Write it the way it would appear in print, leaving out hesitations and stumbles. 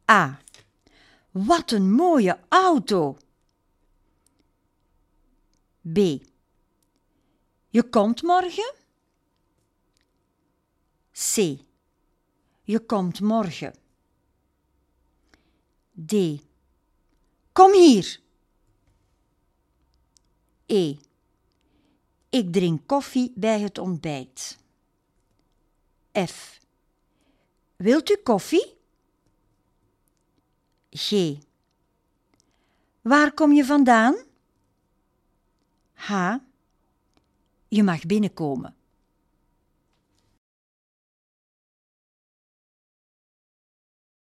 A. Wat een mooie auto. B. Je komt morgen? C. Je komt morgen. D. Kom hier. E. Ik drink koffie bij het ontbijt. F. Wilt u koffie? G. Waar kom je vandaan? H. Je mag binnenkomen.